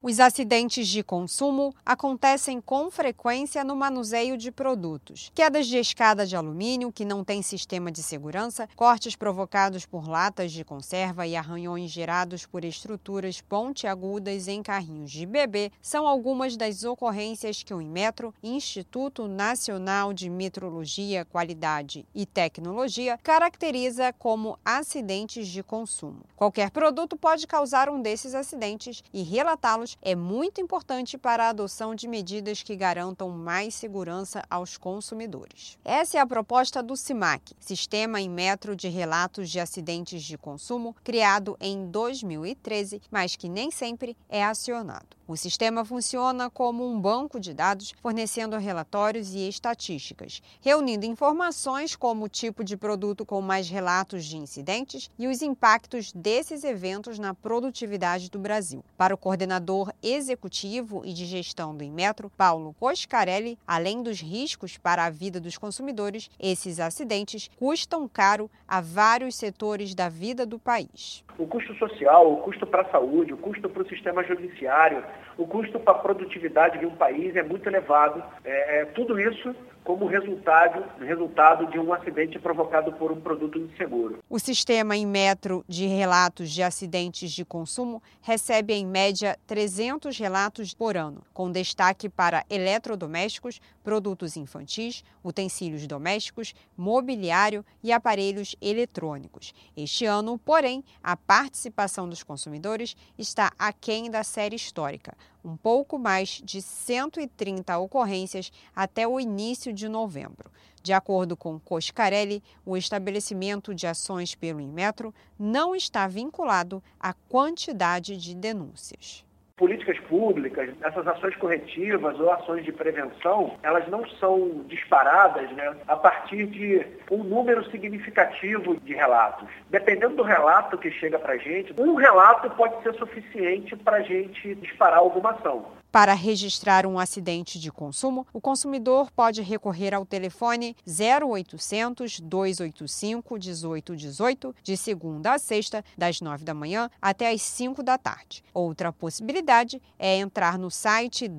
Os acidentes de consumo acontecem com frequência no manuseio de produtos. Quedas de escada de alumínio que não têm sistema de segurança, cortes provocados por latas de conserva e arranhões gerados por estruturas pontiagudas em carrinhos de bebê são algumas das ocorrências que o Inmetro, Instituto Nacional de Metrologia, Qualidade e Tecnologia, caracteriza como acidentes de consumo. Qualquer produto pode causar um desses acidentes e relatá-los é muito importante para a adoção de medidas que garantam mais segurança aos consumidores. Essa é a proposta do SIMAC, Sistema Inmetro de Relatos de Acidentes de Consumo, criado em 2013, mas que nem sempre é acionado. O sistema funciona como um banco de dados, fornecendo relatórios e estatísticas, reunindo informações como o tipo de produto com mais relatos de incidentes e os impactos desses eventos na produtividade do Brasil. Para o coordenador executivo e de gestão do Inmetro, Paulo Coscarelli, além dos riscos para a vida dos consumidores, esses acidentes custam caro a vários setores da vida do país. O custo social, o custo para a saúde, o custo para o sistema judiciário, o custo para a produtividade de um país é muito elevado. Tudo isso como resultado de um acidente provocado por um produto inseguro. O sistema Inmetro de relatos de acidentes de consumo recebe em média 300 relatos por ano, com destaque para eletrodomésticos, produtos infantis, utensílios domésticos, mobiliário e aparelhos eletrônicos. Este ano, porém, a participação dos consumidores está aquém da série histórica, um pouco mais de 130 ocorrências até o início de novembro. De acordo com Coscarelli, o estabelecimento de ações pelo Inmetro não está vinculado à quantidade de denúncias. Políticas públicas, essas ações corretivas ou ações de prevenção, elas não são disparadas, a partir de um número significativo de relatos. Dependendo do relato que chega para a gente, um relato pode ser suficiente para a gente disparar alguma ação. Para registrar um acidente de consumo, o consumidor pode recorrer ao telefone 0800 285 1818, de segunda a sexta, das 9 da manhã até as 5 da tarde. Outra possibilidade é entrar no site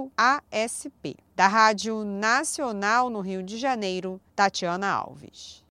www.inmetro.gov.br/consumidor/formulário_acidente.asp. Da Rádio Nacional no Rio de Janeiro, Tatiana Alves.